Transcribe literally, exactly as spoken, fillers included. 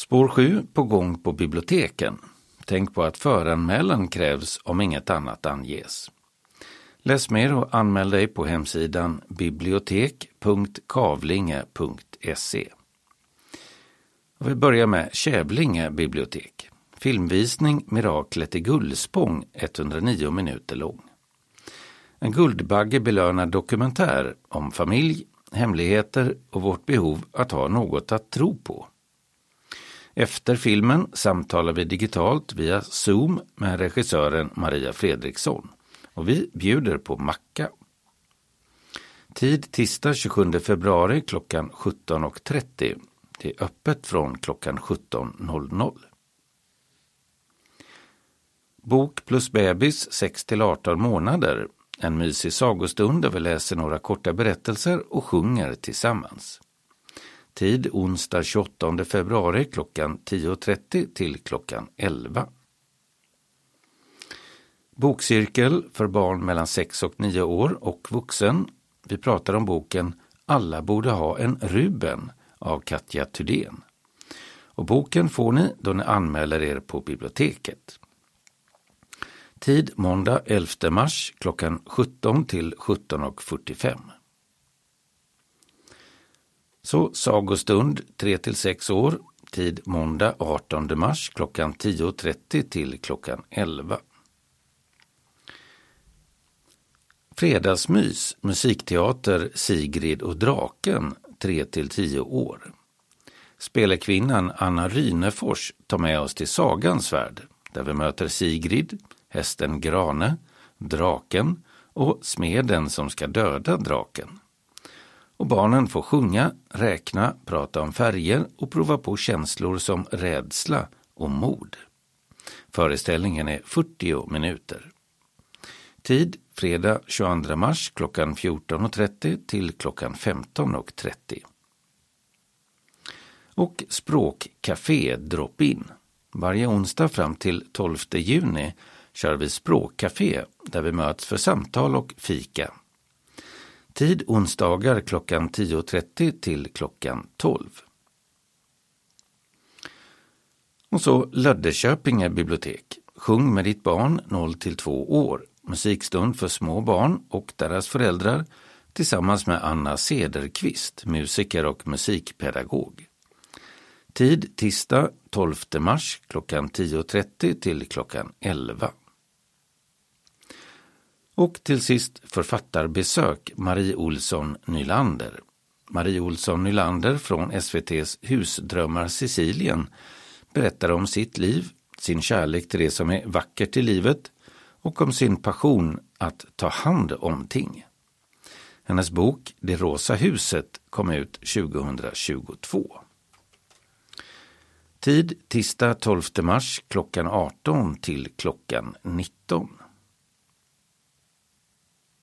Spår sju på gång på biblioteken. Tänk på att föranmälan krävs om inget annat anges. Läs mer och anmäl dig på hemsidan bibliotek punkt kavlinge punkt se. Vi börjar med Kävlinge bibliotek. Filmvisning Miraklet i Gullspång, etthundranio minuter lång. En Guldbagge belönar dokumentär om familj, hemligheter och vårt behov att ha något att tro på. Efter filmen samtalar vi digitalt via Zoom med regissören Maria Fredriksson och vi bjuder på macka. Tid tisdag tjugosjunde februari klockan sjutton och trettio. Det är öppet från klockan sjutton noll noll. Bok plus bebis sex till arton månader. En mysig sagostund där vi läser några korta berättelser och sjunger tillsammans. Tid onsdag tjugoåttonde februari klockan tio och trettio till klockan elva. Bokcirkel för barn mellan sex och nio år och vuxen. Vi pratar om boken Alla borde ha en Ruben av Katja Thudén. Och boken får ni då ni anmäler er på biblioteket. Tid måndag elfte mars klockan sjutton till sjutton och fyrtiofem. Så sagostund tre till sex år. Tid måndag artonde mars klockan tio och trettio till klockan elva. Fredagsmys, musikteater Sigrid och draken tre till tio år. Spelekvinnan Anna Rynefors tar med oss till sagans värld där vi möter Sigrid, hästen Grane, draken och smeden som ska döda draken. Och barnen får sjunga, räkna, prata om färger och prova på känslor som rädsla och mod. Föreställningen är fyrtio minuter. Tid fredag tjugoandra mars klockan fjorton och trettio till klockan femton och trettio. Och språkcafé drop-in. Varje onsdag fram till tolfte juni kör vi språkcafé där vi möts för samtal och fika. Tid onsdagar klockan tio och trettio till klockan tolv. Och så Löddeköpinge bibliotek. Sjung med ditt barn noll till två år. Musikstund för små barn och deras föräldrar tillsammans med Anna Cederqvist, musiker och musikpedagog. Tid tisdag tolfte mars klockan tio och trettio till klockan elva. Och till sist författarbesök Marie Olsson Nylander. Marie Olsson Nylander från S V T:s Husdrömmar Sicilien berättar om sitt liv, sin kärlek till det som är vackert i livet och om sin passion att ta hand om ting. Hennes bok Det rosa huset kom ut tjugohundratjugotvå. Tid tisdag tolfte mars klockan arton till klockan nitton.